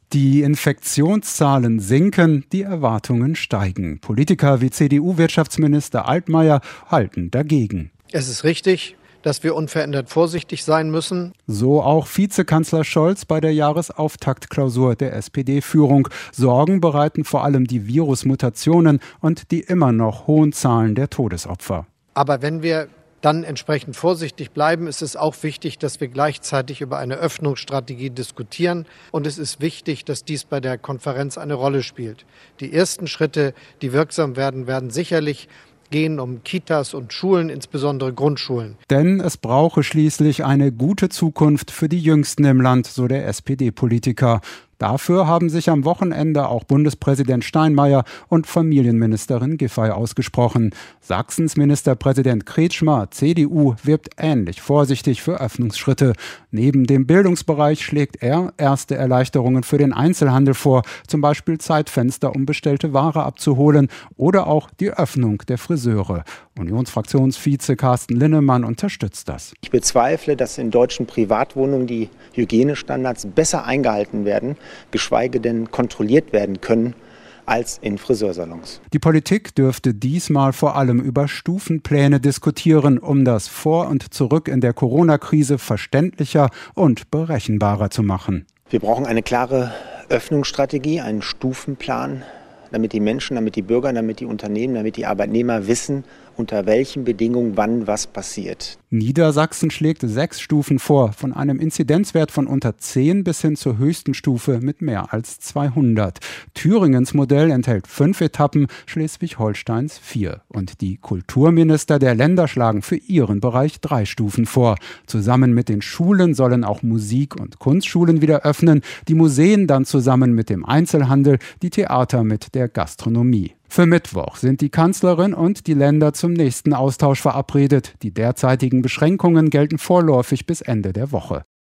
Die Infektionszahlen sinken, die Erwartungen steigen. Politiker wie CDU-Wirtschaftsminister Altmaier halten dagegen. Es ist richtig, dass wir unverändert vorsichtig sein müssen. So auch Vizekanzler Scholz bei der Jahresauftaktklausur der SPD-Führung. Sorgen bereiten vor allem die Virusmutationen und die immer noch hohen Zahlen der Todesopfer. Aber wenn wir dann entsprechend vorsichtig bleiben, ist es auch wichtig, dass wir gleichzeitig über eine Öffnungsstrategie diskutieren. Und es ist wichtig, dass dies bei der Konferenz eine Rolle spielt. Die ersten Schritte, die wirksam werden, werden sicherlich gehen um Kitas und Schulen, insbesondere Grundschulen. Denn es brauche schließlich eine gute Zukunft für die Jüngsten im Land, so der SPD-Politiker. Dafür haben sich am Wochenende auch Bundespräsident Steinmeier und Familienministerin Giffey ausgesprochen. Sachsens Ministerpräsident Kretschmer, CDU, wirbt ähnlich vorsichtig für Öffnungsschritte. Neben dem Bildungsbereich schlägt er erste Erleichterungen für den Einzelhandel vor, zum Beispiel Zeitfenster, um bestellte Ware abzuholen oder auch die Öffnung der Friseure. Unionsfraktionsvize Carsten Linnemann unterstützt das. Ich bezweifle, dass in deutschen Privatwohnungen die Hygienestandards besser eingehalten werden, geschweige denn kontrolliert werden können, als in Friseursalons. Die Politik dürfte diesmal vor allem über Stufenpläne diskutieren, um das Vor und Zurück in der Corona-Krise verständlicher und berechenbarer zu machen. Wir brauchen eine klare Öffnungsstrategie, einen Stufenplan, damit die Menschen, damit die Bürger, damit die Unternehmen, damit die Arbeitnehmer wissen, unter welchen Bedingungen wann was passiert. Niedersachsen schlägt 6 Stufen vor, von einem Inzidenzwert von unter 10 bis hin zur höchsten Stufe mit mehr als 200. Thüringens Modell enthält 5 Etappen, Schleswig-Holsteins 4. Und die Kulturminister der Länder schlagen für ihren Bereich 3 Stufen vor. Zusammen mit den Schulen sollen auch Musik- und Kunstschulen wieder öffnen, die Museen dann zusammen mit dem Einzelhandel, die Theater mit der Gastronomie. Für Mittwoch sind die Kanzlerin und die Länder zum nächsten Austausch verabredet. Die derzeitigen Beschränkungen gelten vorläufig bis Ende der Woche.